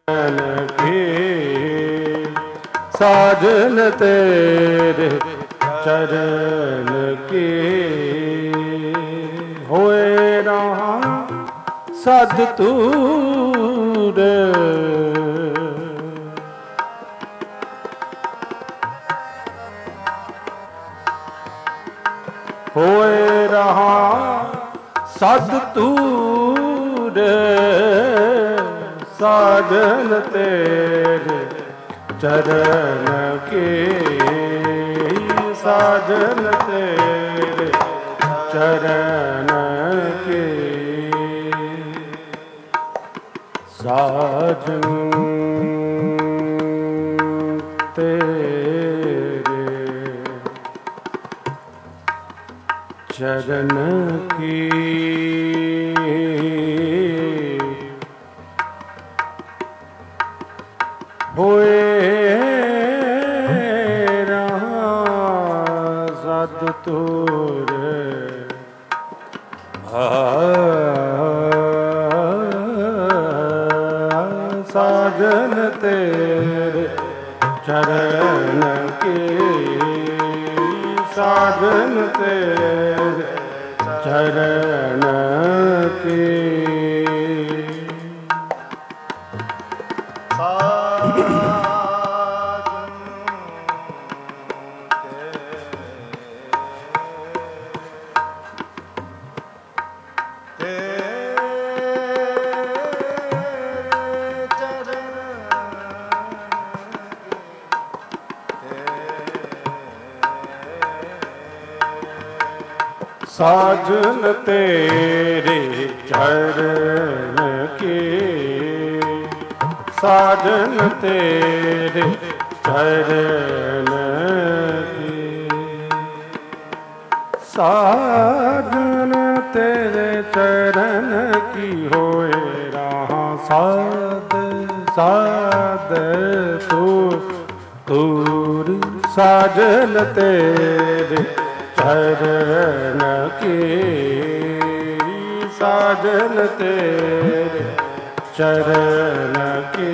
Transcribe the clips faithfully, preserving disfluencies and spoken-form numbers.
की साजन तेरे चरण की होए रहा सद तूर होए रहा सद तूर साजन तेरे चरण के साजन तेरे चरण के साजन तेरे चरण की होए रहा सद तूर साजन तेरे चरण के साजन तेरे चरण के साजन तेरे चरण के साजन तेरे चरण के साजन तेरे चरण की होए रहा साध साध तू तूर साजन तेरे चरण के साजन तेरे चरण के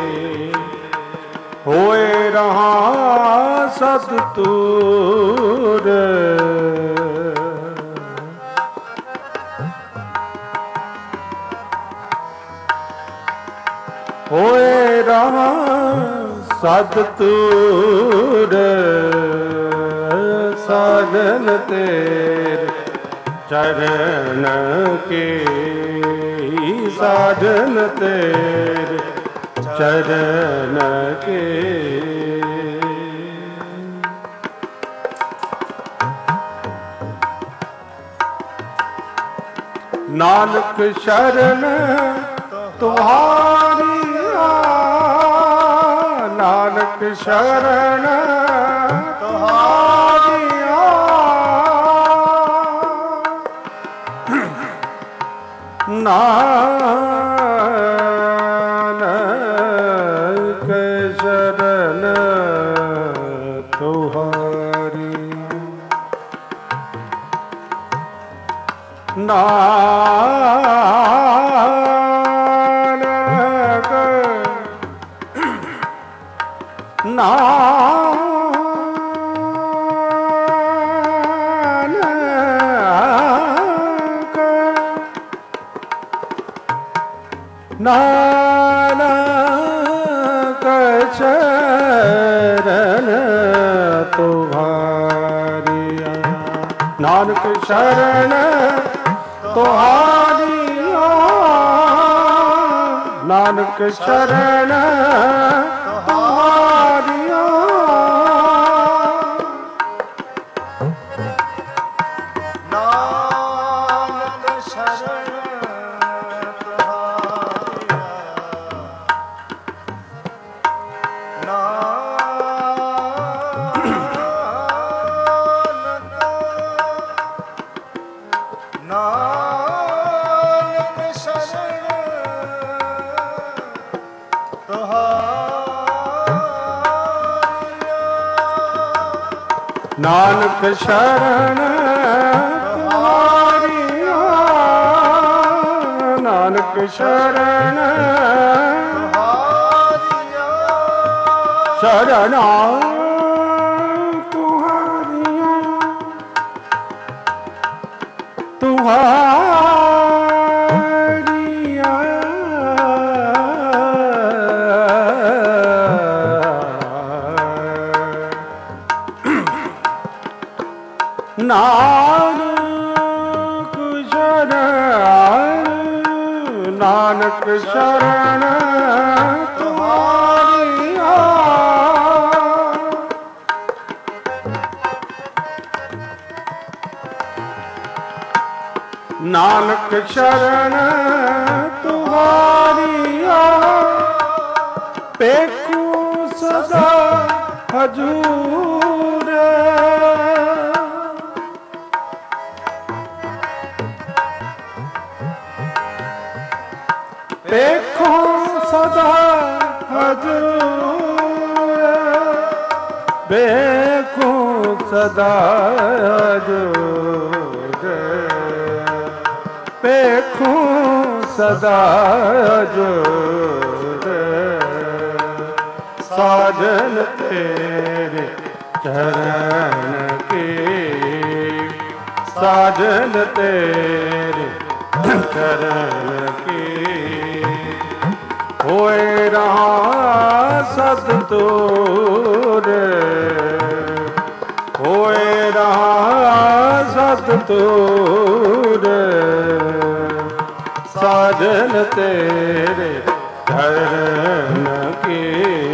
होए रहा सद तूर होए रहा सद तूर साजन तेरे चरण के साजन तेरे चरण के नानक शरण तुम्हारी नानक शरण तुम्हारी नानक शरण तुम्हारी नानक नानक नानक शरण तुम्हारी नानक शरण तुम्हारी नानक शरण तुम्हारी नानक शरण नानक शरण तुम्हारी नानक शरण ਚਰਣਾ ਤੁਹਾਰੀਆਂ ਤੁਹਾਰੀਆਂ ਨਾਨਕ ਸ਼ਰਨ ਨਾਨਕ ਸ਼ਰਨ ਤੁਹਾਰੀਆਂ ਨਾਨਕ ਸ਼ਰਨ ਤੁਹਾਰੀਆਂ ਪੇਖੂ ਸਦਾ ਹਜੂਰ ਪੇਖੂ ਸਦਾ ਹਜੂਰ ਪੇਖੂ ਸਦਾ ਹਜੂਰ ਪੇਖੂ ਸਦਾ ਹਜੂਰ ਸਾਜਨ ਤੇਰੇ ਚਰਨ ਕੇ ਸਾਜਨ ਤੇਰੇ ਚਰਨ ਕੇ ਹੋਏ ਰਹਾ ਸਦ ਤੂਰ ਹੋਏ ਰਹਾ ਸਦ ਤੂਰ ਸਾਜਨ ਤੇਰੇ ਚਰਨ ਕੇ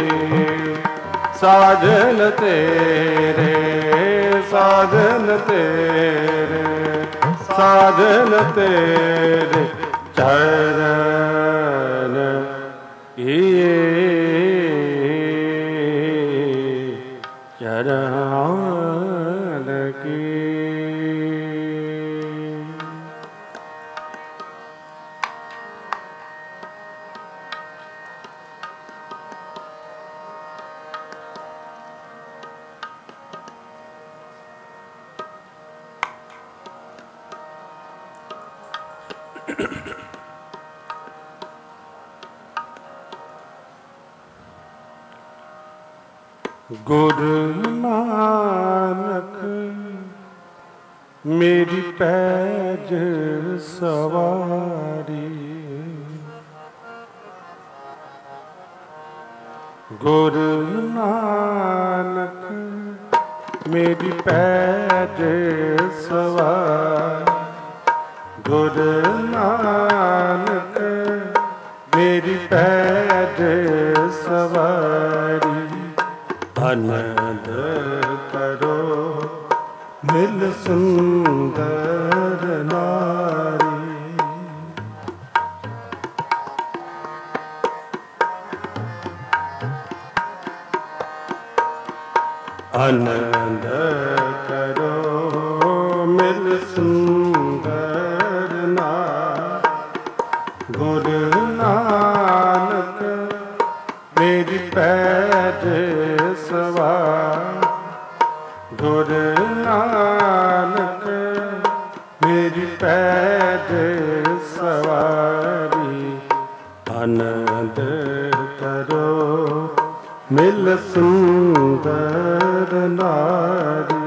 ਸਾਜਨ ਤੇਰੇ ਸਾਜਨ ਤੇਰੇ ਸਾਜਨ ਤੇਰੇ ਚਰਨ ਕੀ ਚਰਨ ਕੀ ਗੁਰੂ ਨਾਨਕ ਮੇਰੀ ਪੈਜ ਸਵਾਰੀ ਗੁਰੂ ਨਾਨਕ ਮੇਰੀ ਪੈਜ ਸਵਾਰੀ ਗੁਰੂ ਨਾਨਕ ਮੇਰੀ ਪੈਜ ਸਵਾਰੀ ਆਨੰਦ ਕਰੋ ਮਿਲ ਸੁੰਦਰ ਨਾਰੀ ਆਨੰਦ ਕਰੋ ਮਿਲ ਸੁੰਦਰ ਨਾਰੀ ਗੁਰੂ ਨਾਨਕ ਮੇਰੀ ਪੈਜ ਸਵਾਰ ਗੁਰੂ ਨਾਨਕ ਮੇਰੀ ਪੈਜ ਸਵਾਰੀ ਆਨੰਦ ਕਰੋ ਮਿਲ ਸੁੰਦਰ ਨਾਰੀ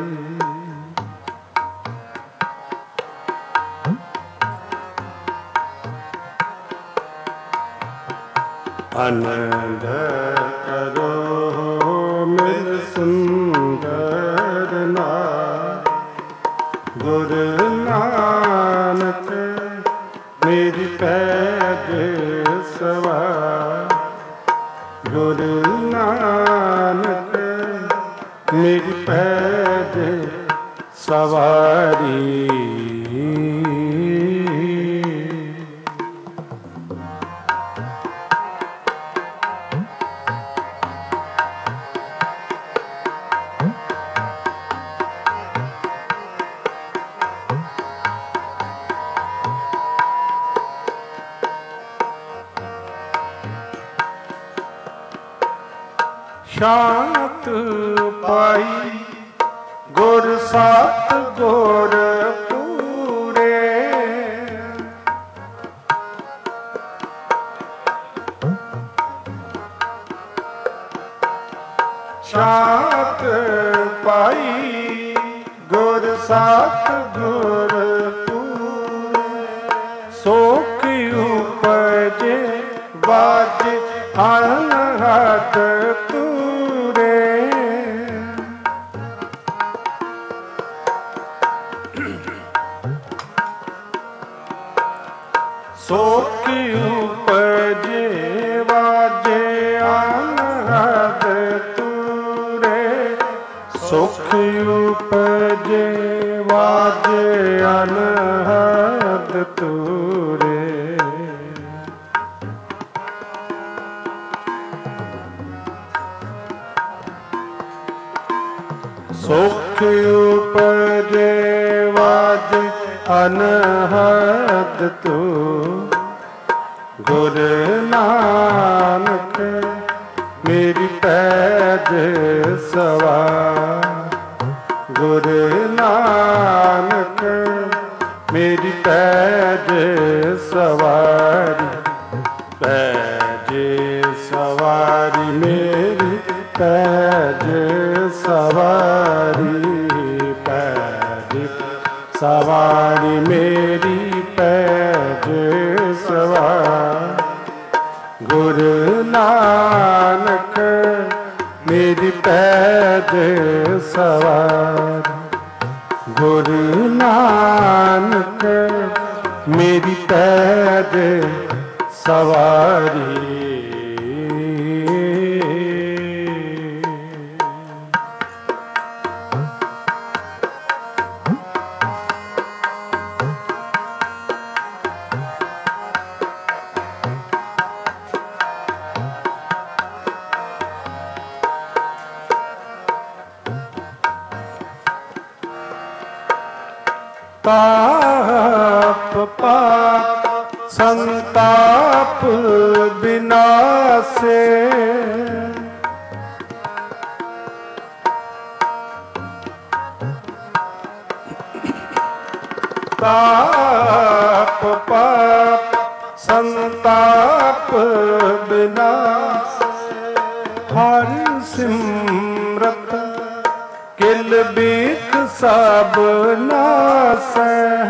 ਆਨੰਦ ਕਰੋ ਮਿਲ ਸੁੰਦਰ ਨਾਰੀ ਗੁਰੂ ਨਾਨਕ ਮੇਰੀ ਪੈਜ ਸਵਾਰ ਗੁਰੂ ਨਾਨਕ ਮੇਰੀ ਪੈਜ ਸਵਾਰੀ ਸ਼ਾਂਤ ਪਾਈ ਗੁਰ ਸਤ ਗੁਰ ਪੂਰੇ ਸ਼ਾਂਤ ਪਾਈ ਗੁਰ ਸਤ ਗੁਰ ਪੂਰੇ ਸੋਖ ਉਪਜੇ ਬਾਜ ਅਨਹਦ ਤੂਰੇ ਸੋਖ ਉਪਜੇ ਵਾਜੇ ਅਨਹਦ ਤੂਰੇ ਸੁਖ ਉਪਜੇ ਵਾਜੇ ਅਨਹਦ ਤੂਰੇ ਸੁਖ ਉਪਜੇ ਵਾਜੇ ਅਨਹਦ ਤੂੰ ਗੁਰ ਨਾਨਕ ਮੇਰੀ ਪੈਜ ਸਵਾਰ ਗੁਰ ਨਾਨਕ ਮੇਰੀ ਪੈਜ ਸਵਾਰੀ ਪੈਜ ਸਵਾਰੀ ਮੇਰੀ ਪੈਜ ਸਵਾਰੀ ਪੈਜ ਸਵਾਰੀ ਮੇਰੀ ਪੈਜ ਸਵਾਰ ਗੁਰ ਨਾਨਕ ਮੇਰੀ ਪੈਜ ਸਵਾਰ ਗੁਰ ਨਾਨਕ ਮੇਰੀ ਪੈਜ ਸਵਾਰੀ ਤਾਪ ਪਾਪ ਸੰਤਾਪ ਬਿਨਾਸੇ ਤਾਪ ਪਾਪ ਸੰਤਾਪ ਬਿਨਾਸੇ ਹਰਿ ਸਿਮਰਤ ਕਿਲ ਬੀਖ ਸਭ ਨਾਸੈ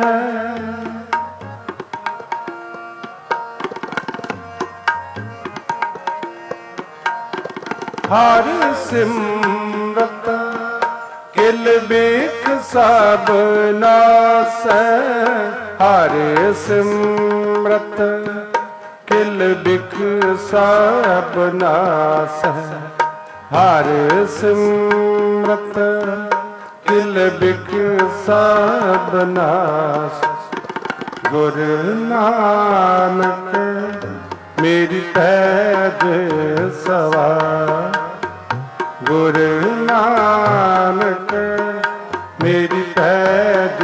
ਹਰ ਸਿਮਰਤ ਕਿਲ ਬੀਖ ਸਭ ਨਾਸੈ ਹਰ ਸਿਮਰਤ ਕਿਲ ਬੀਖ ਸਭ ਨਾਸੈ ਹਰ ਸਿਮਰਤ ਕਿਲ ਬਿਖ ਸਭ ਨਾਸ ਗੁਰ ਨਾਨਕ ਮੇਰੀ ਪੈਜ ਸਵਾਰ ਗੁਰ ਨਾਨਕ ਮੇਰੀ ਪੈਜ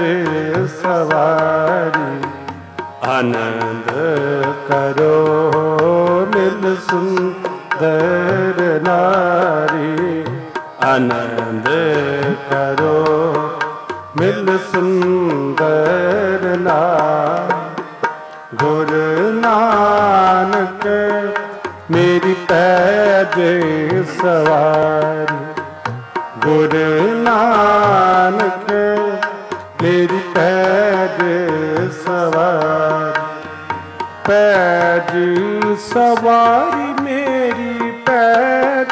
ਸਵਾਰੀ ਆਨੰਦ ਕਰੋ ਮਿਲ ਸੁੰਦਰ ਨਾਰੀ ਆਨੰਦ ਕਰੋ ਮਿਲ ਸੁੰਦਰ ਨਾਰੀ ਗੁਰ ਨਾਨਕ ਮੇਰੀ ਪੈਜ ਸਵਾਰੀ ਗੁਰ ਨਾਨਕ ਮੇਰੀ ਪੈਜ ਸਵਾਰੀ ਪੈਜ ਸਵਾਰੀ ਮੇਰੀ ਪੈਜ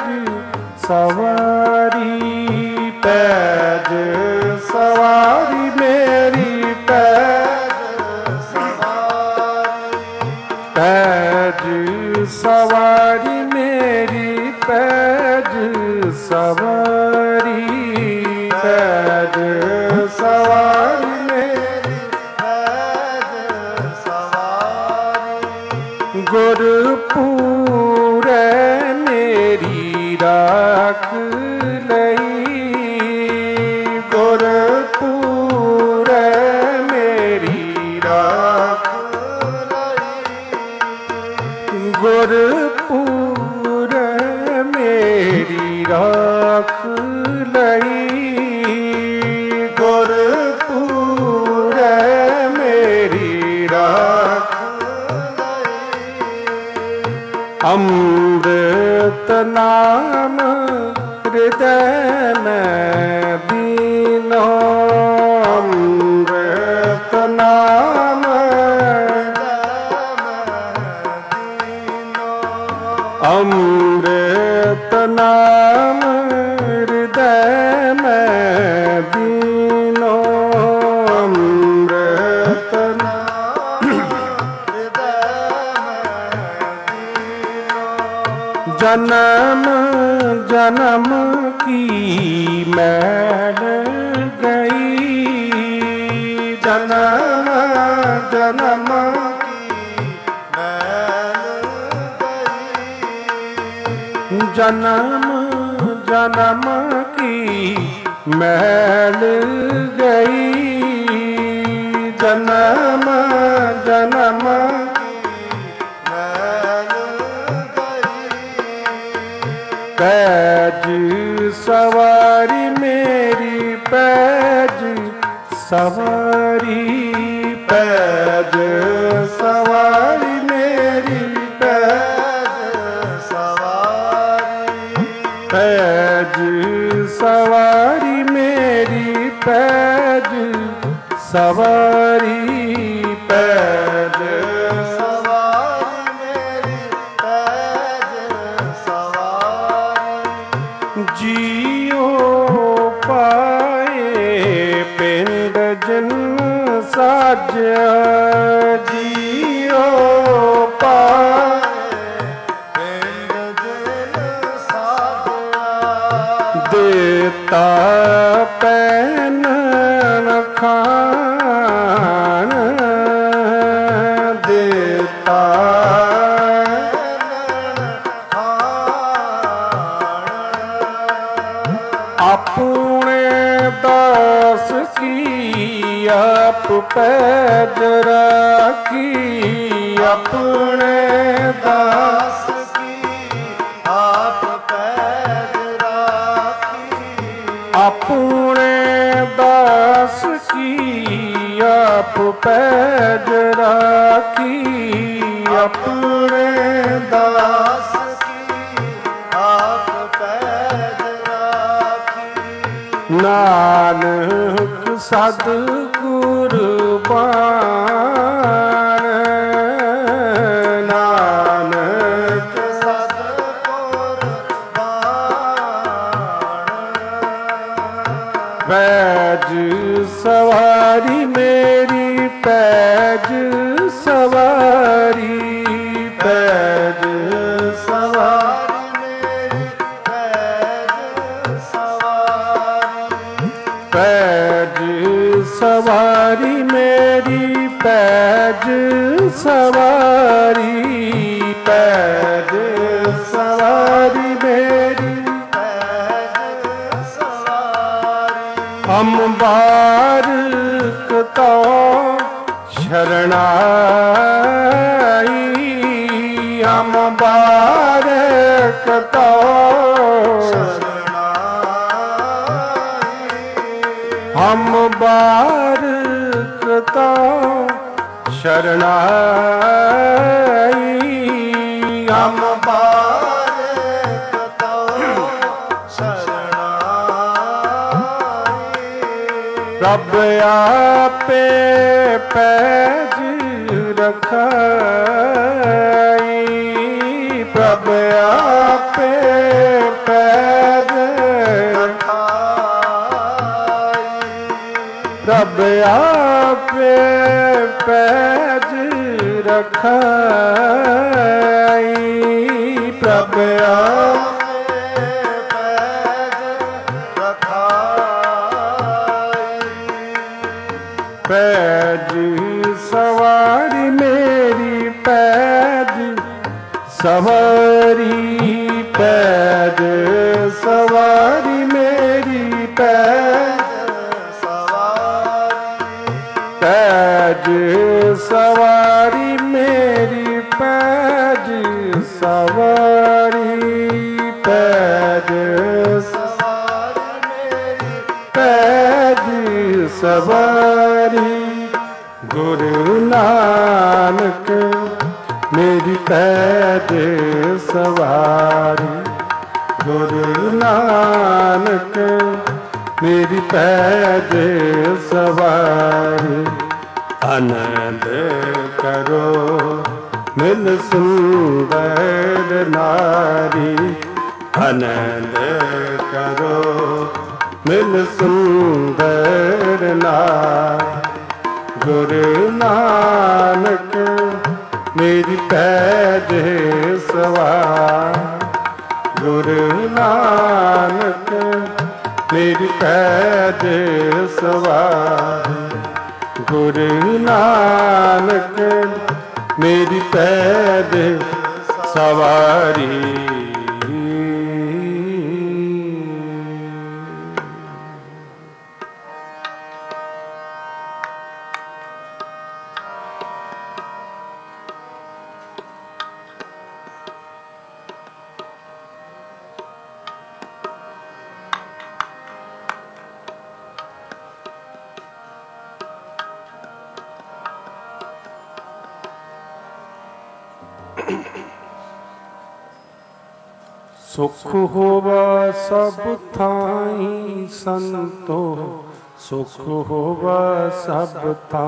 ਸਵਾਰੀ ਪੈਜ ਸਵਾਰੀ ਮੇਰੀ ਪੈਜ ਸਵਾਰੀ ਪੈਜ ਸਵਾਰੀ ਮੇਰੀ ਪੈਜ ਸਵਾਰੀ ਪੈਜ ਸਵਾਰੀ ਮੇਰੀ ਪੈਜ ਸਵਾਰੀ ਗੁਰਪੂਰੈ ਮੇਰੀ ਰਾਖ ਲਈ ਗੁਰਪੂਰੈ ਮੇਰੀ ਰਾਖ ਲਈ ਗੁਰਪੂਰੈ ਮੇਰੀ ਰਾਖ ਲਈ ਗੁਰਪੂਰੈ ਮੇਰੀ ਰਾਖ ਲਈ ਅੰਮ੍ਰਿਤ ਨਾਮ ਰੇ ਹਿਰਦੈ ਮੈਂ ਦੀਨੋ ਅੰਮ੍ਰਿਤ ਨਾਮ ਅੰਮ੍ਰਿਤ ਨਾਮ ਹਿਰਦੈ ਮੈਂ ਦੀਨੋ ਅੰਮ੍ਰਿਤ ਜਨਮ ਜਨਮ ਕੀ ਮੈਲ ਗਈ ਜਨਮ ਜਨਮ ਜਨਮ ਜਨਮ ਕੀ ਮੈਲ ਗਈ ਜਨਮ ਜਨਮ ਪੈਜ ਸਵਾਰੀ ਮੇਰੀ ਪੈਜ ਸਵਾਰੀ ਪੈਜ ਸਵਾਰੀ ਮੇਰੀ ਪੈਜ ਸਵਾਰੀ ਪੈਜ ਸਵਾਰੀ ਮੇਰੀ ਪੈਜ ਸਵਾਰੀ ਪੈਜ ਜੀਉ ਪਾਏ ਪਿੰਡ ਜਿਨ ਸਾਜਿਆ ਜੀਉ ਪਾਏ ਪਿੰਡ ਜਿਨ ਸਾਜਿਆ ਦੇਤਾ ਪੈਨ ਖਾਨ ਦੇਤਾ ਆਪਣੇ ਦਾਸ ਕੀ ਆਪ ਪੈਜ ਰਾਖੀ ਆਪਣੇ ਦਾਸ ਕੀ ਆਪ ਪੈਜ ਰਾਖੀ ਆਪਣੇ ਦਾਸ ਕੀ ਆਪ ਪੈਜ ਰਾਖੀ ਆਪਣੇ ਦਾਸ ਨਾਨਕ ਸਦ ਕੁਰਬਾਨ ਨਾਨਕ ਸਦ ਕੁਰਬਾਨ ਪੈਜ ਸਵਾਰੀ ਮੇਰੀ ਪੈਜ ਸਵਾਰੀ ਪੈਜ ਸਵਾਰੀ ਪੈਜ ਸਵਾਰੀ ਮੇਰੀ ਪੈਜ ਸਵਾਰੀ ਪੈਜ ਸਵਾਰੀ ਮੇਰੀ ਪੈਜ ਸਵਾਰੀ ਅੰਬਾਰਕ ਤੋ ਸ਼ਰਣਾਈ ਅੰਬਾਰਕ ਤੋ ਹਮ ਬਾਰਕ ਤੋ ਸ਼ਰਣਾਈ ਹਮ ਬਾਰਕ ਤੋ ਸ਼ਰਣਾਈ ਰੱਬ ਆਪੇ ਪੈਜ ਰਖਾਈ ਪ੍ਰਭ ਆਪੇ ਪੈਜ ਰੱਬ ਆਪੇ ਪੈਜ ਰਖਾਈ ਪ੍ਰਭ ਆਪੇ ਪੈਜ ਰਖਾਈ ਪੈਜ ਸਵਾਰੀ ਮੇਰੀ ਪੈਜ ਸਵਾਰੀ ਪੈਜ ਸਵਾਰੀ ਮੇਰੀ ਪੈਜ ਪੈਜ ਸਵਾਰੀ ਮੇਰੀ ਪੈਜ ਸਵਾਰੀ ਪੈਜ ਸਵਾਰੀ ਮੇਰੀ ਪੈਜ ਸਵਾਰੀ ਗੁਰੂ ਨਾਨਕ ਮੇਰੀ ਪੈਜ ਸਵਾਰੀ ਗੁਰੂ ਨਾਨਕ ਮੇਰੀ ਪੈਜ ਸਵਾਰੀ। ਆਨੰਦ ਕਰੋ ਮਿਲ ਸੁੰਦਰ ਨਾਰੀ। ਆਨੰਦ ਕਰੋ ਮਿਲ ਸੁੰਦਰ ਨਾਰੀ। ਗੁਰੂ ਨਾਨਕ ਮੇਰੀ ਪੈਜ ਸਵਾਰੀ। ਗੁਰੂ ਨਾਨਕ ਮੇਰੀ ਪੈਜ ਸਵਾਰੀ। ਗੁਰੂ ਨਾਨਕ ਮੇਰੀ ਪੈਜ ਸਵਾਰੀ। ਸੁਖ ਹੋਵਾ ਸਭ ਥਾਈ ਸੰਤੋ। ਸੁਖ ਹੋਵਾ ਸਭ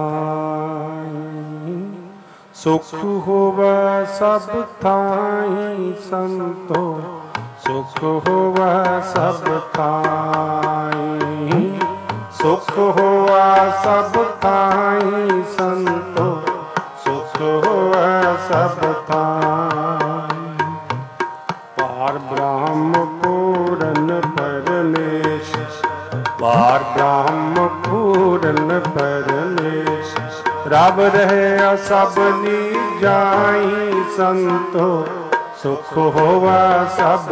ਥਾਈ। ਸੁਖ ਹੋਵਾ ਸਭ ਥਾਈ ਸੰਤੋ। ਸੁਖ ਹੋਵਾ ਸਭ ਥਾਈ। ਸੁਖ ਹੋਵਾ ਸਭ ਥਾਈ ਸੰਤੋ। ਸੁਖ ਹੋਵਾ ਸਭ ਥਾਈ। ਪਾਰ ਬ੍ਰਹਮ ਪੂਰਨ ਪਰਮੇਸ਼। ਪਾਰ ਬ੍ਰਹਮ ਪੂਰਨ ਪਰਮੇਸ਼। ਰਬ ਰਹਿਆ ਸਭਨੀ ਜਾਈ ਸੰਤੋ। ਸੁਖ ਹੋਵਾ ਸਭ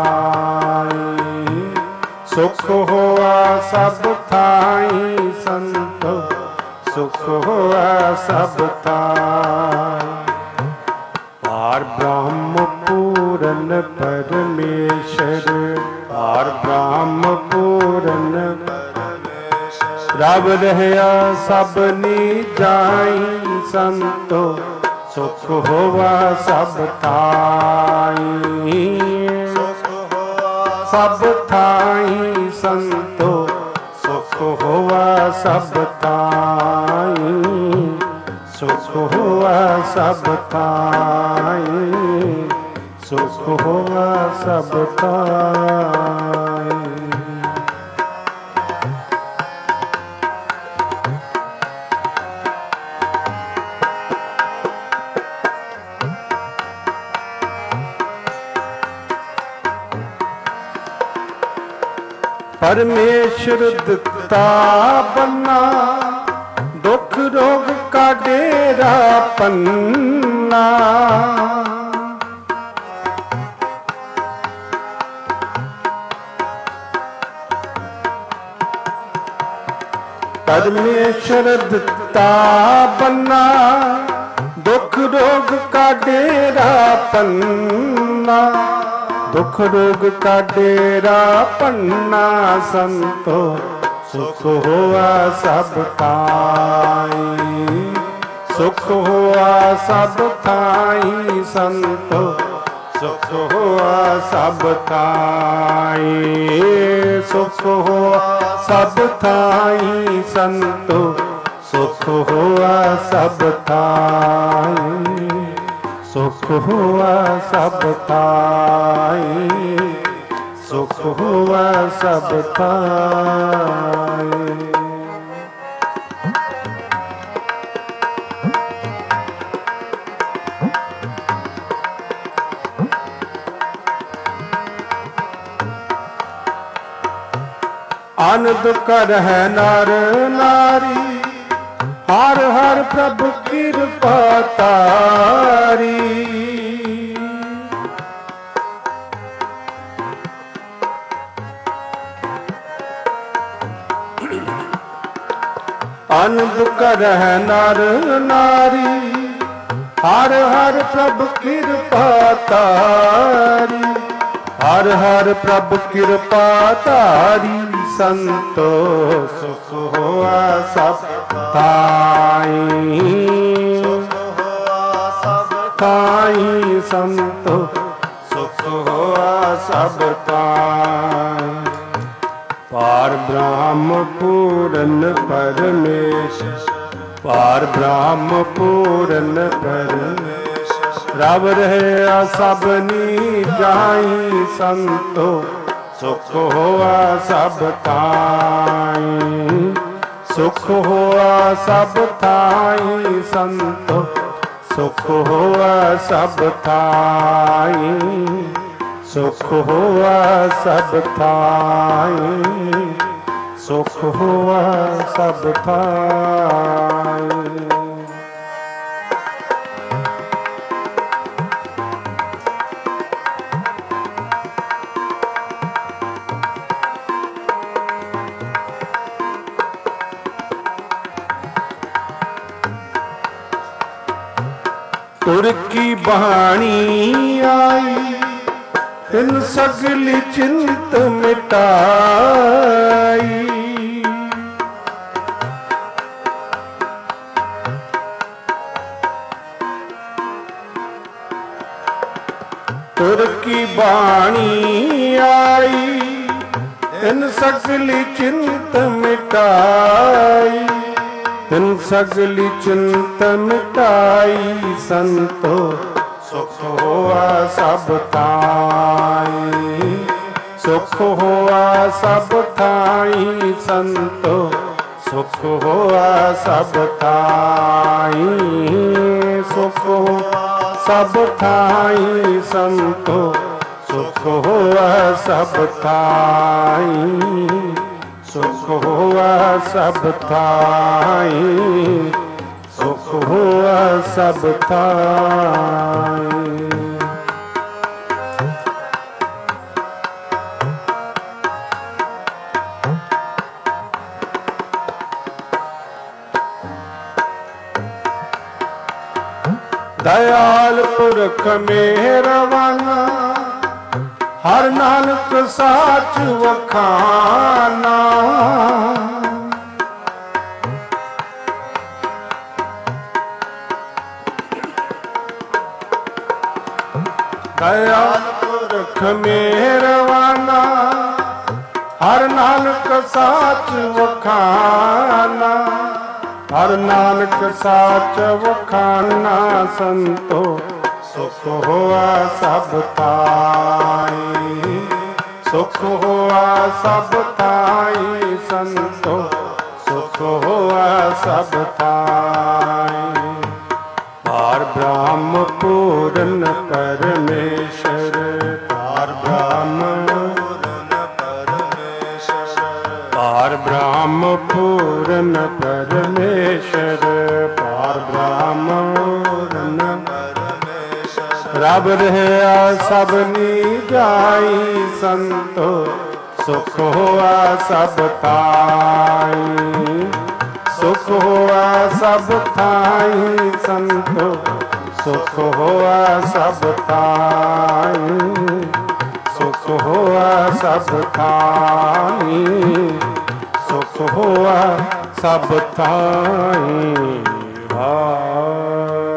ਥਾਈ। ਸੁਖ ਹੋਵਾ ਸਭ ਥਾਈ ਸੰਤੋ। ਸੁਖ ਹੋਵਾ ਸਭ ਥਾਈ। ਪਾਰ ਬ੍ਰਹਮ ਪੂਰਨ ਪਰਮੇਸ਼ਰ। ਪਾਰ ਬ੍ਰਹਮ ਪੂਰਨ ਪਰਮੇਸ਼ਰ। ਰਬ ਰਹਿਆ ਸਭਨੀ ਜਾਈ ਸੰਤੋ। ਸੁਖ ਹੋਵਾ ਸਭ ਥਾਈ। ਸਭ ਥਾਈ ਸੰਤੋ। ਸੁਖ ਹੋਵਾ ਸਭ ਥਾਈ। ਸੁਖ ਹੋਵਾ ਸਭ ਥਾਈ। ਸੁਖ ਹੋਵਾ ਸਭ ਥਾਈ। ਪਰਮੇਸ਼ਰ ਦਿੱਤਾ ਬੰਨਾ। ਦੁਖ ਰੋਗ ਕਾ ਡੇਰਾ ਪੰਨਾ। ਪਰਮੇਸ਼ਰ ਦਿੱਤਾ ਬੰਨਾ। ਦੁਖ ਰੋਗ ਕਾ ਡੇਰਾ ਪੰਨਾ। ਦੁਖ ਰੋਗ ਕਾ ਡੇਰਾ ਪੰਨਾ ਸੰਤੋ। ਸੁਖ ਹੋਆ ਸਭ ਥਾਈ। ਸੁਖ ਹੋਆ ਸਭ ਥਾਈ ਸੰਤੋ। ਸੁਖ ਹੋਆ ਸਭ ਥਾਈ। ਸੁਖ ਹੋਆ ਸਭ ਥਾਈ ਸੰਤੋ। ਸੁਖ ਹੋਆ ਸਭ ਥਾਈ। ਸੁਖ ਹੋਆ ਸਭ ਥਾਈ। ਸੁਖ ਹੋਆ ਸਭ ਥਾਈ। ਆਨੰਦ ਕਰਹਿ ਨਰ ਨਾਰੀ। ਹਰ ਹਰ ਪ੍ਰਭ ਕਿਰਪਾ ਤਾਰੀ। ਆਨੰਦ ਕਰਹਿ ਨਰ ਨਾਰੀ। ਹਰ ਹਰ ਪ੍ਰਭ ਕਿਰਪਾ ਤਾਰੀ। ਹਰ ਹਰ ਪ੍ਰਭ ਕਿਰਪਾ ਤਾਰੀ ਸੰਤੋ। ਸੁਖ ਹੋਆ ਸਭ ਥਾਈ। ਥਾਈ ਸੰਤੋ। ਸੁਖ ਹੋਆ ਸਭ ਥਾਈ। ਪਾਰ ਬ੍ਰਹਮ ਪੂਰਨ ਪਰਮੇਸ਼ਰ, ਪਾਰ ਬ੍ਰਹਮ ਪੂਰਨ ਪਰਮੇਸ਼ਰ। ਰਬ ਰਹਿਆ ਸਭਨੀ ਜਾਈ ਸੰਤੋ, ਸੁਖ ਹੋਆ ਸਭ ਥਾਈ। ਸੁਖ ਹੋਆ ਸਭ ਥਾਈ ਸੰਤੋ, ਸੁਖ ਹੋਆ ਸਭ ਥਾਈ। ਸੁਖ ਹੋਆ ਸਭ ਥਾਈ, ਸੁਖ ਹੋਆ ਸਭ ਥਾਈ। ਤੁਰ ਕੀ ਬਾਣੀ ਆਈ, ਤਿਨ ਸਗਲੀ ਚਿੰਤ ਮਿਟਾਈ। ਤੁਰ ਕੀ ਬਾਣੀ ਆਈ, ਤਿਨ ਸਗਲੀ ਚਿੰਤ ਮਿਟਾਈ। ਤਿਨ ਸਗਲੀ ਚਿੰਤ ਮਿਟਾਈ ਸੰਤੋ, ਸੁਖ ਹੋਆ ਸਭ ਥਾਈ। ਸੁਖ ਹੋਆ ਸਭ ਥਾਈ ਸੰਤੋ, ਸੁਖ ਹੋਆ ਸਭ ਥਾਈ। ਸੁਖ ਹੋਆ ਸਭ ਥਾਈ ਸੰਤੋ, ਸੁਖ ਹੋਆ ਸਭ ਥਾਈ। ਸੁਖ ਹੋਆ ਸਭ ਥਾਈ, ਸੁਖ ਹੋਆ ਸਭ ਥਾਈ। ਦਇਆਲ ਪੁਰਖ ਮਿਹਰਵਾਨਾ, ਹਰ ਨਾਨਕ ਸਾਚ ਵਖਾਨਾ। ਦਇਆਲ ਪੁਰਖ ਮਿਹਰਵਾਨਾ, ਹਰ ਨਾਨਕ ਸਾਚ ਵਖਾਨਾ। ਹਰ ਨਾਨਕ ਸਾਚ ਵਖਾਨਾ ਸੰਤੋ, ਸੁਖ ਹੋਆ ਸਭ ਥਾਈ। ਸੁਖ ਹੋਆ ਸਭ ਥਾਈ ਸੰਤੋ, ਸੁਖ ਹੋਆ ਸਭ ਥਾਈ। ਪਾਰ ਬ੍ਰਹਮ ਪੂਰਨ ਪਰਮੇਸ਼ਰ, ਪਾਰ ਬ੍ਰਹਮ ਪੂਰਨ ਪਰਮੇਸ਼ਰ। ਪਾਰ ਬ੍ਰਹਮ ਪੂਰਨ ਪਰਮੇਸ਼ਰ, ਪਾਰ ਬ੍ਰਹਮ ਪੂਰਨ ਪਰਮੇਸ਼ਰ। ਰਬ ਰਹਿਆ ਸਭਨੀ ਜਾਈ ਸੰਤੋ, ਸੁਖ ਹੋਆ ਸਭ ਥਾਈ। ਸੁਖ ਹੋਆ ਸਭ ਥਾਈ ਸੰਤੋ, ਸੁਖ ਹੋਆ ਸਭ ਥਾਈ। ਸੁਖ ਹੋਆ ਸਭ ਥਾਈ, ਸੁਖ ਹੋਆ ਸਭ ਥਾਈ। ਵਾਹਿਗੁਰੂ।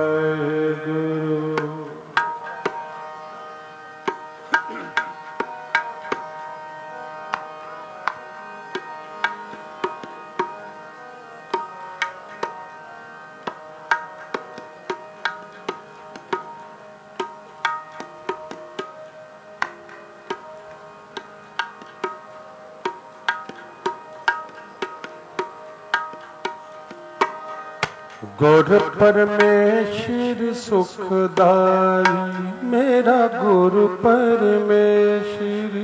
ਗੁਰ ਪਰਮੇਸ਼ਰ ਸੁਖਦਾਈ, ਮੇਰਾ ਗੁਰ ਪਰਮੇਸ਼ਰ।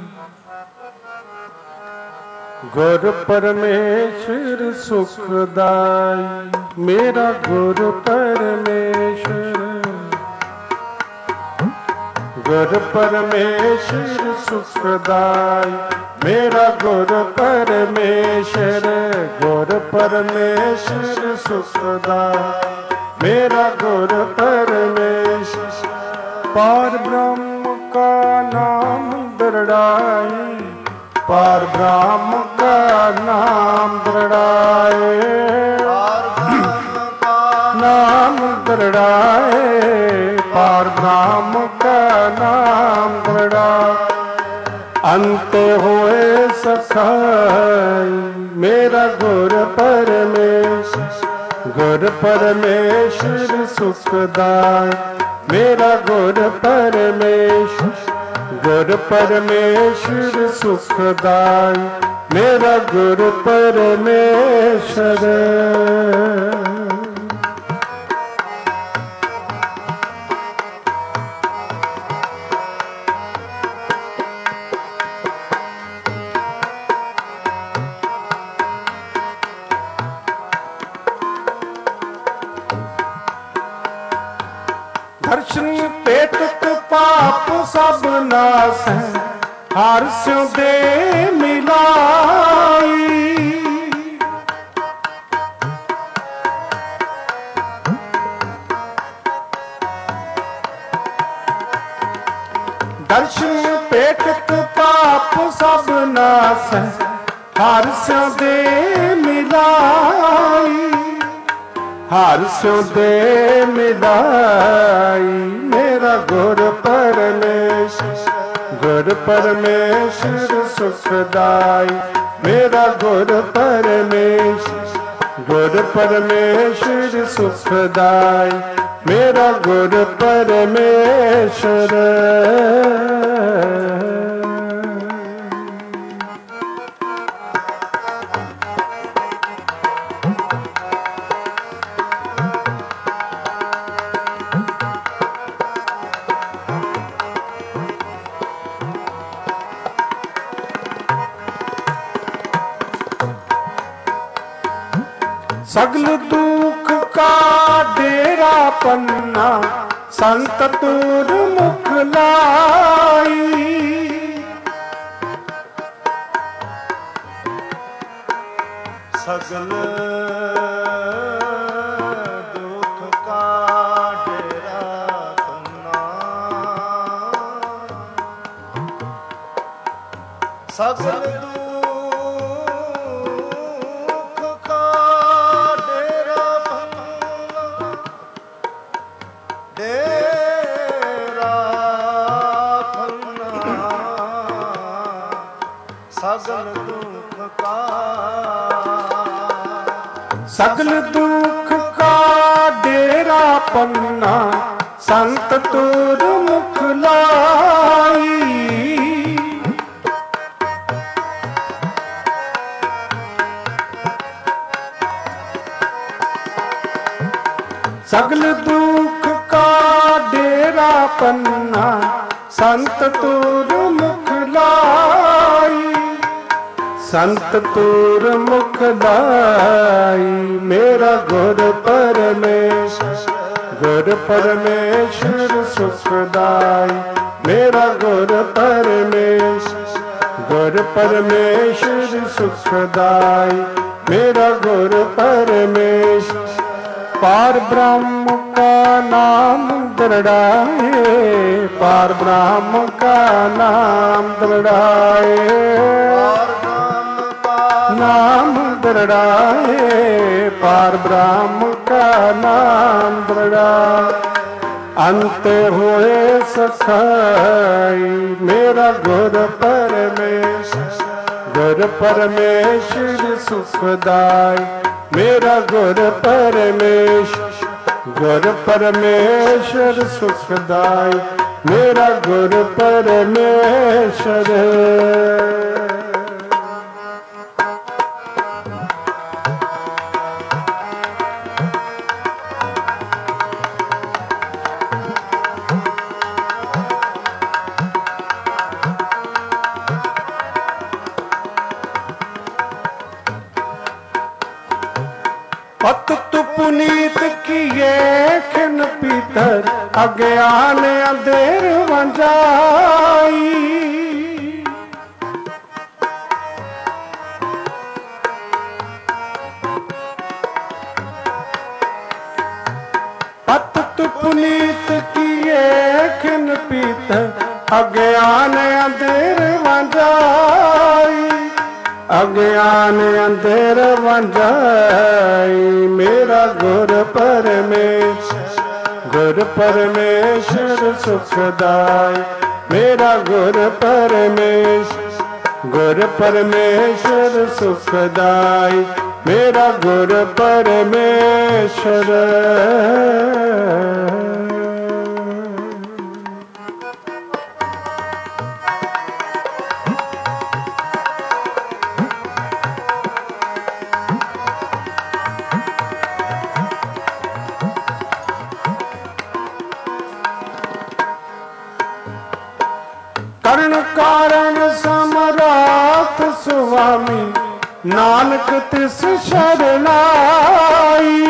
ਗੁਰ ਪਰਮੇਸ਼ਰ ਸੁਖਦਾਈ, ਮੇਰਾ ਗੁਰ ਪਰਮੇਸ਼ਰ। ਗੁਰ ਪਰਮੇਸ਼ਰ ਸੁਖਦਾਈ, ਮੇਰਾ ਗੁਰ ਪਰਮੇਸ਼ਰ। ਗੁਰ ਪਰਮੇਸ਼ਰ ਸੁਖਦਾਈ, ਮੇਰਾ ਗੁਰ ਪਰਮੇਸ਼ਰ। ਪਾਰ ਬ੍ਰਹਮ ਕਾ ਨਾਮ ਦ੍ਰਿੜਾਈ, ਪਾਰ ਬ੍ਰਹਮ ਕਾ ਨਾਮ ਦ੍ਰਿੜਾਏ। ਪਾਰ ਬ੍ਰਹਮ ਕਾ ਨਾਮ ਦ੍ਰਿੜਾਏ, ਪਾਰ ਬ੍ਰਹਮ ਕਾ ਨਾਮ ਦ੍ਰਿੜਾਏ। अंत होए सखाई मेरा गुर परमेश्वर गुर परमेश्वर सुखदाई मेरा गुर परमेश्वर गुर परमेश्वर सुखदाई मेरा गुर परमेश्वर। दर्शन पेटत पाप सब नास हर स्यों दे मिलाई दर्शन पेटत पाप सब नास हर स्यों दे मिलाई हर स्यों दे मिलाई मेरा गुर परमेश्वर गुर परमेश्वर सुखदाई मेरा गुर परमेश्वर गुर परमेश्वर सुखदाई मेरा गुर परमेश्वर। सगल दुख का डेरा पन्ना संत तुर मुख लाई सगल दुख का डेरा पन्ना सगल सगल दुख का सगल दुख का डेरा पन्ना संत तुर मुख लाई सगल दुख का डेरा पन्ना संत तुर मुख लाई संत तुर मुख लाई मेरा गुर परमेश्वर गुर परमेश्वर सुखदाई मेरा गुर परमेश्वर गुर परमेश्वर सुखदाई मेरा गुर परमेश्वर। पार ब्रह्म का नाम दृढ़ाए पार ब्रह्म का नाम दृढ़ाए नाम दृढ़ाए पार ब्रह्म का नाम दृढ़ाए अंत होए सखाई मेरा गुर परमेश्वर गुर परमेश्वर सुखदाई मेरा गुर परमेश्वर गुर परमेश्वर सुखदाई मेरा गुर परमेश्वर। पत पुनीत किए खिन पीतर अज्ञान अंधेर वंजाई पत पुनीत किए खिन पीतर अज्ञान अंधेर वंजाई अज्ञान अंधेर वंजाई मेरा गुर परमेश्वर गुर परमेश्वर सुखदाई मेरा गुर परमेश्वर, गुर परमेश्वर सुखदाई, मेरा गुर परमेश्वर। कर्ण कारण समरात स्वामी, नानक तिस शरणाई।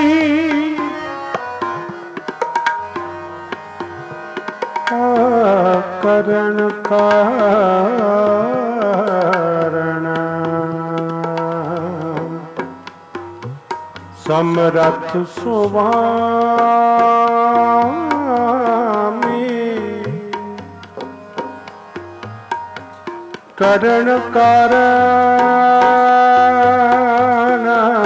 कर्ण कारण समरथ स्वामी, करण कारण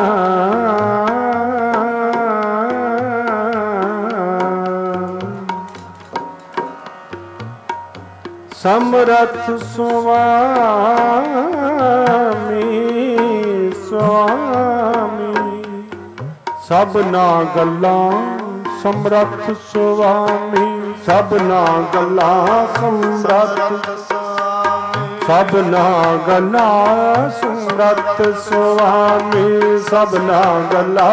समरथ स्वामी, स्वामी सबना गल्लां समरथ स्वामी, सबना गल्लां समरथ, सबना गल्ला समरथ स्वामी, सबना गल्ला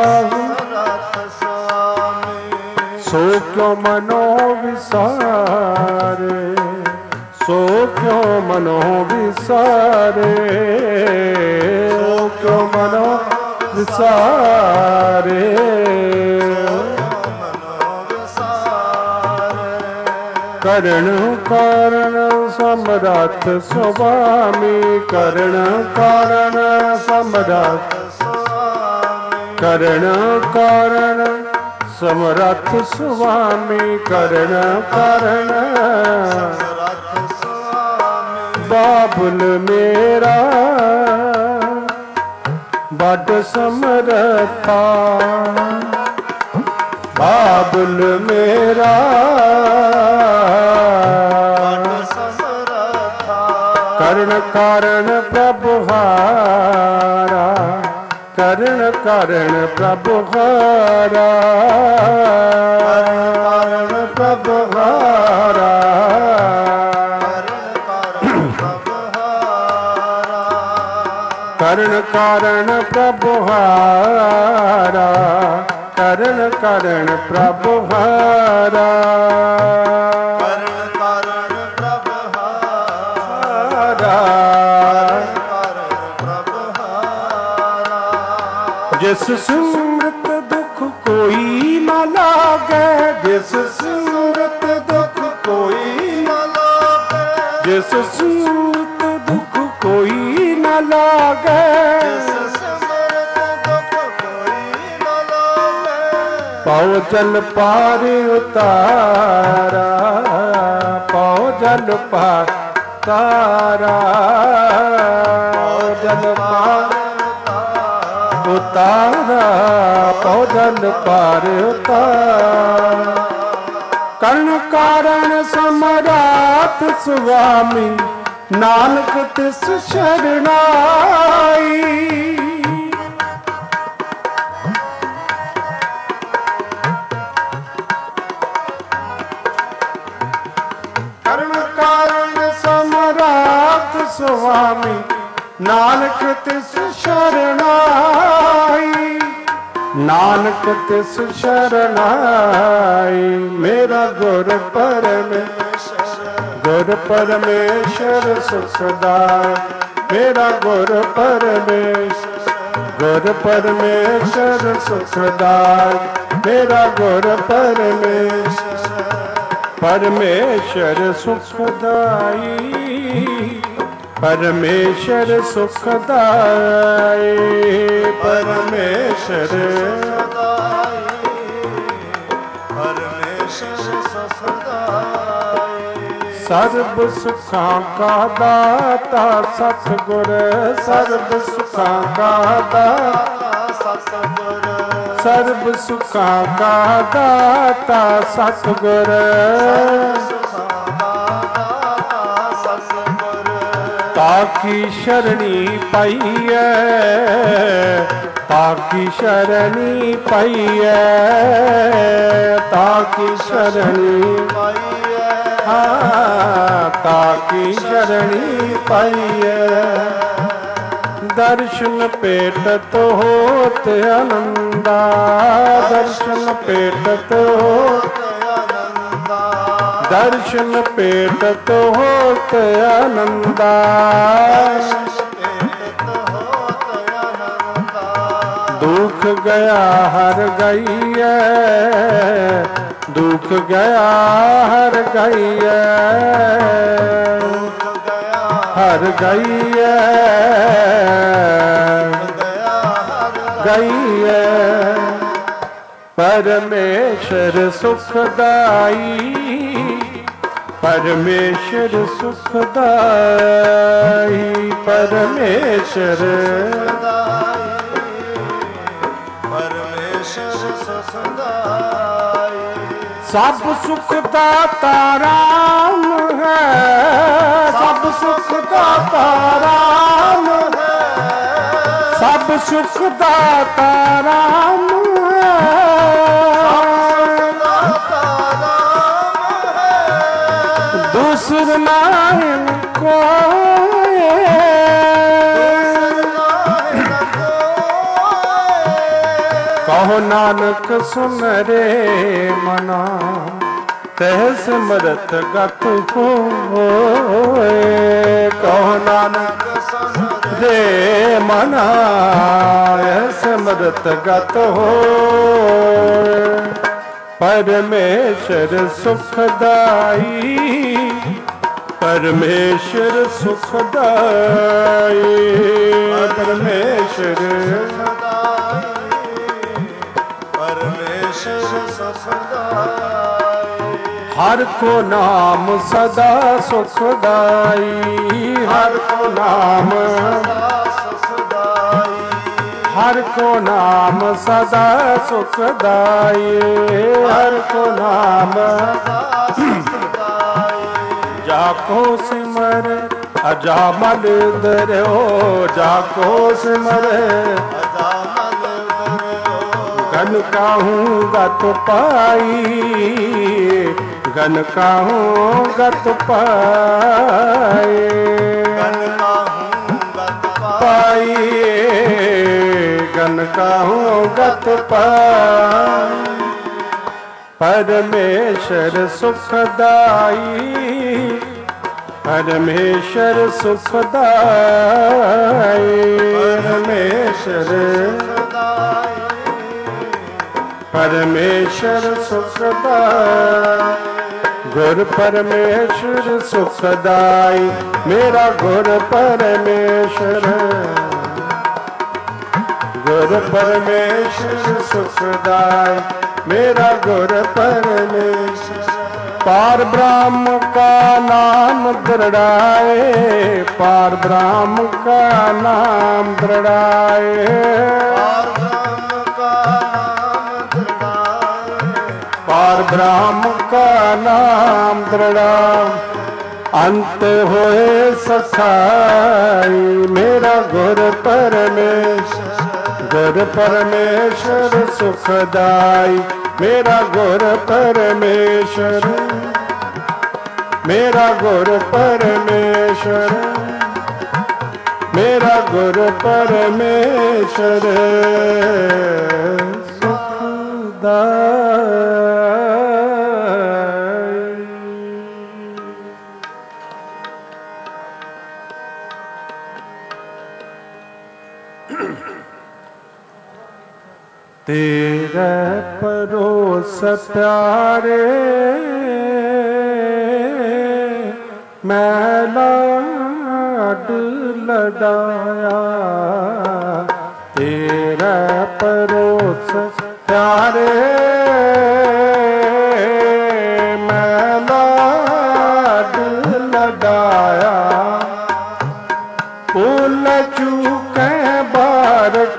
सो क्यों मनो विसारे, सो क्यों मनो विसारे, सो क्यों मनो विसारे। करण कारण समरथ स्वामी, करण कारण समरथ, करण कारण समरथ स्वामी, करण कारण बाबुल मेरा बड़ समरथा, बाबुल मेरा कर्ण कारण प्रभु हारा, कर्ण कारण प्रभु हारा, कर्ण प्रभु हारा, कर्ण कारण प्रभु हारा, कर्ण कारण प्रभु हारा, जिस सूरत दुख कोई न लागे, जिस सूरत दुख कोई न लागे, जिस सूरत दुख कोई न लागे, पाओ जल पार उतारा, पाओ जल पार तारा, जल पार उतारा, पाओ जल पार उतारा। कर्ण कारण समरात स्वामी, नानक तिस शरणाई। कर्ण कारण समरात स्वामी, नानक तिस शरणाई, नानक तिस शरणाई। मेरा गुर परमेश्वर, गुर परमेश्वर सुखदाई, मेरा गुर परमेश्वर, गुर परमेश्वर सुखदाई, मेरा गुर परमेश्वर, परमेश्वर सुखदाई, परमेश्वर सुखदाई, परमेश्वर परमेश्वर सुखदाई। सर्ब सुखां का दाता सतगुर, सर्ब सुखां का दाता सतगुर, सर्ब सुखां का दाता सतगुर, ताकी शरणी पाइए, ताकी शरणी पाइए, ताकी शरणी ਪਾਈਐ, हाँ ताकी शरणी पाइए। दर्शन पेटत होत आनंदा, दर्शन पेटत होत ਆਨੰਦਾ, दर्शन पेटत होत आनंदा। ਭੇਟਤ ਹੋਤ ਆਨੰਦਾ, दुख गया हर गईए, दुख गया हर गईए, ਦੁਖ ਗਿਆ हर गईए, ਗਿਆ ਹਰ गईए। परमेश्वर सुखदाई, परमेश्वर सुखदाई, परमेश्वर ਪਰਮੇਸ਼ਰ ਸੁਖਦਾਈ, सब सुख दाता राम है, सब सुख दाता राम है, सब सुख दाता राम है, ਦਾਤਾ ਰਾਮ ਹੈ, दूसर नाइन कोई, कहो नानक सुन रे मना, तह सिमरत गत होए। कहो नानक रे मना, तह सिमरत गत होए। परमेश्वर सुखदाई, परमेश्वर सुखदाई, परमेश्वर ਪਰਮੇਸ਼ਰ ਸੁਖਦਾਈ, हर को नाम सदा सुखदाई, हर को नाम, ਸੁਖਦਾਈ, हर को नाम सदा सुखदाई, हर को नाम ਸੁਖਦਾਈ, जाको सिमर अजामल दरियो, जाको सिमर ਅਜਾਮਲ ਦਰਿਓ, गन काहूँ गत पाई, गन काहूँ गत पाई, ਗਨ ਕਾਹੂੰ ਗਤ पाई, गन काहूँ गत पाई। परमेश्वर सुखदाई, परमेश्वर सुखदाई, परमेश्वर परमेश्वर सुखदाई, गुर परमेश्वर सुखदाई, मेरा गुर परमेश्वर, गुर परमेश्वर सुखदाई, मेरा गुर परमेश्वर। पार ब्रह्म का नाम दृढ़ाए, पार ब्रह्म का नाम दृढ़ाए, ਪਾਰ ਬ੍ਰਹਮ ਕਾ ਨਾਮ पार ब्रह्म का नाम ਦ੍ਰਿੜਾਏ, दृढ़ा। अंत होए सखाई, मेरा गुर परमेश्वर, गुर परमेश्वर सुखदाई, मेरा गुर परमेश्वर, मेरा गुर परमेश्वर, मेरा गुर परमेश्वर तेरे परोस प्यारे मैं लाड लडाया, तेरे परोस प्यारे मैं लाड लडाया। भूल चूके बारक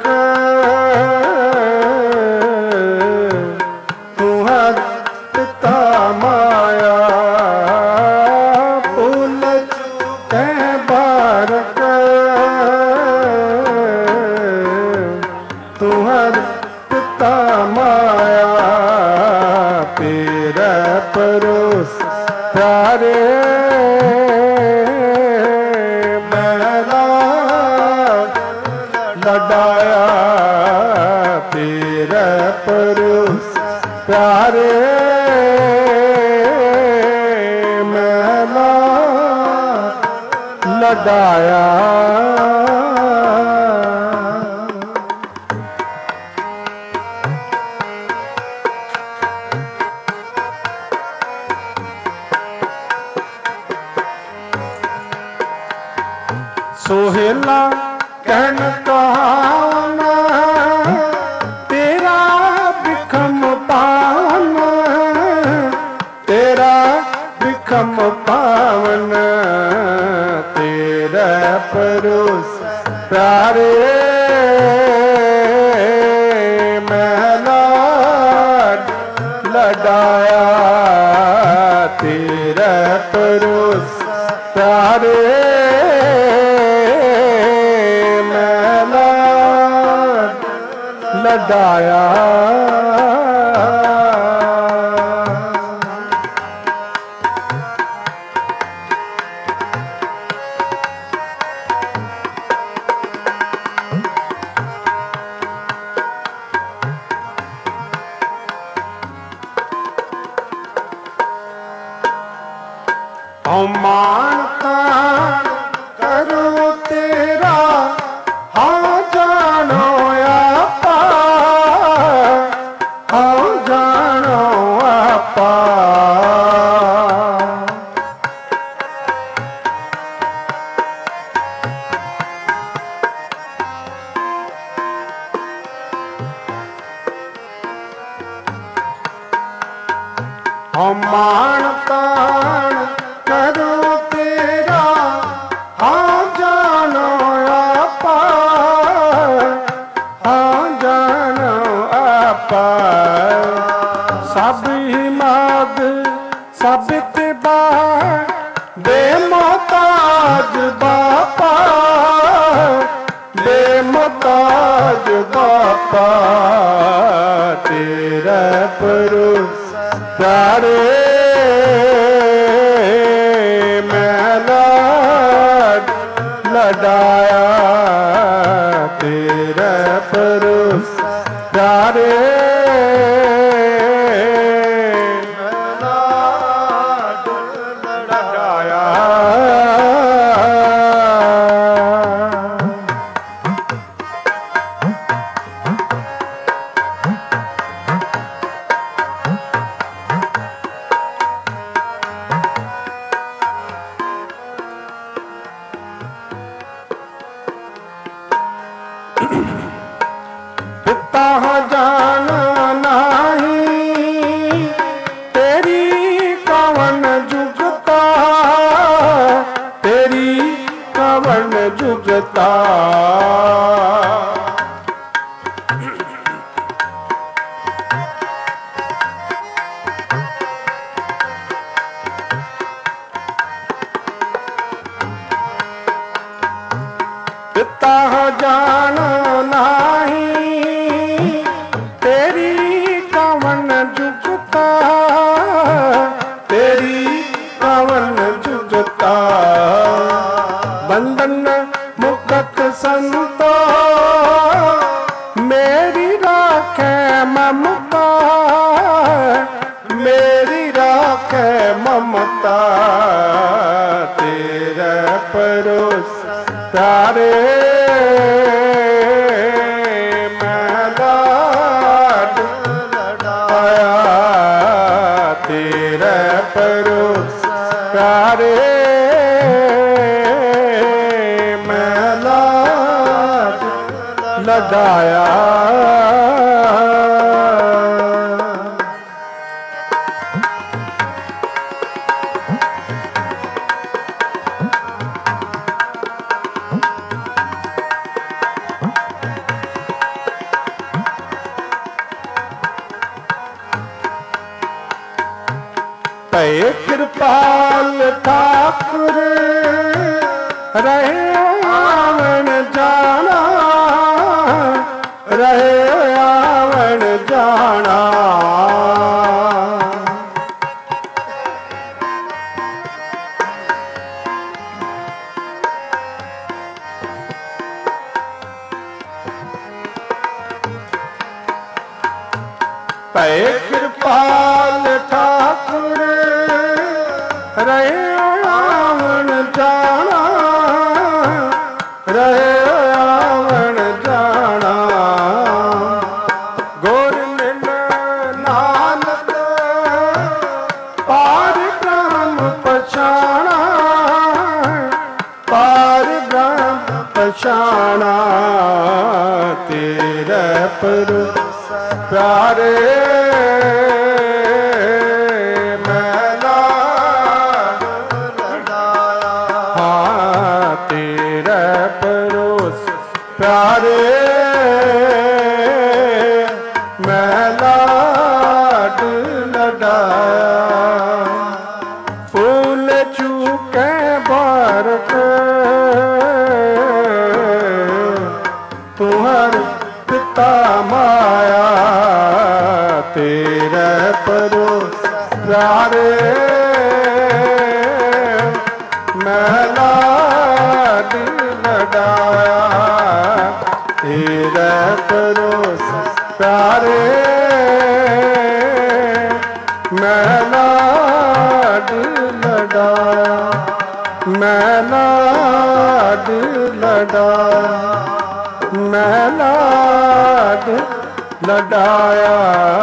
पिता माया, भूल चूके बारक तुहर पिता माया तेरा परोस प्यारे मैला लडाया तेरा परोस प्यारे मैला लडाया सोहेला कहन कहावन तेरा बिखम पावन तेरा बिखम पावन तेरा परोस प्यारे महला लडाया तेरा परोस प्यारे लडाया मानता करो तेरा हाँ जानो आपा हाँ जानो आपा हम मानता करो तेरा हाँ जानो आपा हाँ जानो आपा सब ही माद सब तिबा बेमोताज बापा बेमोताज बापा तेरा परोस प्यारे लडाया तेरा परोस प्यारे लडाया पिता जान नाही तेरी कवन जुगता तेरी कवन जुगता पिता जान नाही तेरी कवन जुगता तेरी कवन जुगता बंधन मुक्त संतो मेरी राखे ममता मेरी राखे ममता तेरा परोस प्यारे तेरा परोस प्यारे मैला लडाया भय कृपाल ठाकुर ਰਹੇ ਆਵਣ ਜਾਣਾ, ਰਹੇ ਆਵਣ ਜਾਣਾ। ਭੈ ਕਿਰਪਾਲ ਠਾਕੁਰ ਰਹੇ ਆਵਣ ਜਾਣਾ, ਰਹੇ ਆਵਣ ਜਾਣਾ। ਗੁਰ ਮਿਲ ਨਾਨਕ ਪਾਰ ਬ੍ਰਹਮ ਪਛਾਣਾ, ਪਾਰ ਬ੍ਰਹਮ ਪਛਾਣਾ। ਤੇਰੇ ਪਰ ਪਿਆਰੇ ਮੈਂ ਲਾਡ ਲਡਾਇਆ, ਹਾਂ ਤੇਰੇ ਪਰੋਸ ਪਿਆਰੇ ਮੈਂ ਲਾਡ ਲਡਾਇਆ। ਫੂਲ ਚੁਕੇ ਬਾਰਕ ਤੁਹਰ ਪਿਤਾ ਮਾਇਆ, ਤੇਰੇ ਪਰੋਸ ਪਿਆਰੇ ਮੈਂ ਲਾਡ ਲਡਾਇਆ। ਤੇਰੇ ਪਰੋਸ ਪਿਆਰੇ ਮੈਂ ਲਾਡ ਲਡਾਇਆ, ਮੈਂ ਲਾਡ ਲਡਾਇਆ, ਮੈਂ ਲਾਡ ਲਡਾਇਆ।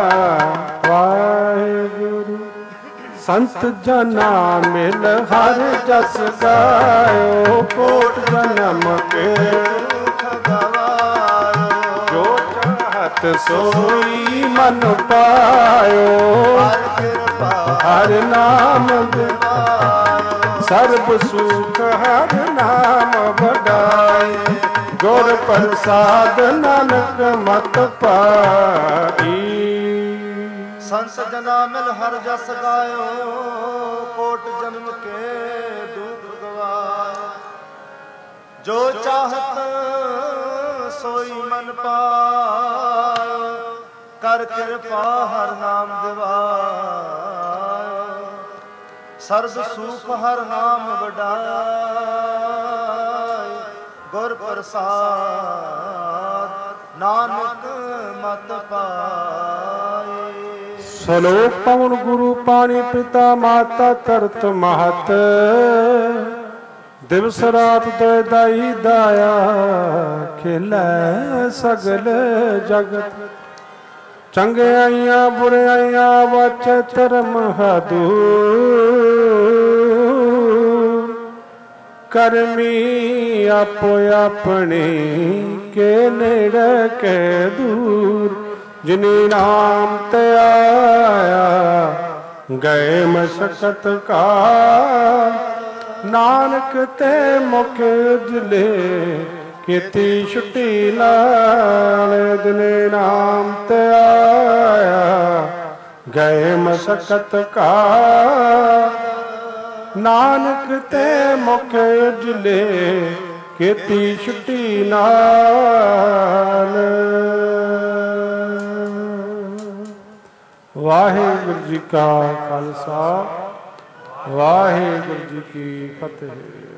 ਵਾਹਿਗੁਰੂ ਸੰਤ ਜਨਾ ਮਿਲ ਹਰ ਜਸ ਗਾਇਓ, ਕੋਟ ਜਨਮ ਕੇ ਦੁਖ ਗਵਾਇਓ। ਜੋ ਚਾਹਤ ਸੋਈ ਮਨ ਪਾਇਓ, ਹਰ ਕਿਰਪਾ ਹਰ ਨਾਮ ਦਿਵਾਇਓ। ਸਰਬ ਸੁਖ ਹਰ ਨਾਮ ਵਡਾਏ, ਗੁਰ ਪ੍ਰਸਾਦ ਨਾਨਕ ਮਤ ਪਾਈ। ਸੰਤ ਜਨਾ ਮਿਲ ਹਰ ਜਸ ਗਾਇਓ, ਕੋਟ ਜਨਮ ਕੇ ਦੁਖ ਗਵਾਇਓ। ਜੋ ਚਾਹਤ ਸੋਈ ਮਨ ਪਾਇਓ, ਕਰ ਕਿਰਪਾ ਹਰ ਨਾਮ ਦਿਵਾਇਓ। ਸਰਬ ਸੁਖ ਹਰ ਨਾਮ ਵਡਾਏ, ਗੁਰ ਪ੍ਰਸਾਦ ਨਾਨਕ ਮਤ ਪਾਏ। ਸਲੋਕ ਪਵਨ ਗੁਰੂ ਪਾਣੀ ਪਿਤਾ ਮਾਤਾ ਧਰਤ ਮਹਤ, ਦਿਵਸ ਰਾਤ ਦੋਇ ਦਾਈ ਦਾਇਆ। ਖੇਲੈ ਸਗਲ ਜਗਤ, ਚੰਗਿਆਈਆਂ ਬੁਰਿਆਈਆਂ ਵਾਚੈ ਧਰਮ ਹਦੂਰ। ਕਰਮੀ ਆਪੋ ਆਪਣੇ ਕੇ ਨੇੜੇ ਕੇ ਦੂਰ। ਜਿਨੀ ਨਾਮ ਤੇ ਆਇਆ ਗਏ ਮਸਕਤ ਕਾ, ਨਾਨਕ ਤੇ ਮੁਖ ਉਜਲੇ ਕੀਤੀ ਛੁੱਟੀ ਨਾਲ। ਜਿਨੇ ਨਾਮ ਤੇ ਆਇਆ ਗਏ ਮਸਕਤ ਕਾ, ਨਾਨਕ ਤੇ ਮੁਖ ਉਜਲੇ ਕੀਤੀ ਛੁੱਟੀ ਨਾਲ। ਵਾਹਿਗੁਰੂ ਜੀ ਕਾ ਖਾਲਸਾ, ਵਾਹਿਗੁਰੂ ਜੀ ਕੀ ਫਤਿਹ।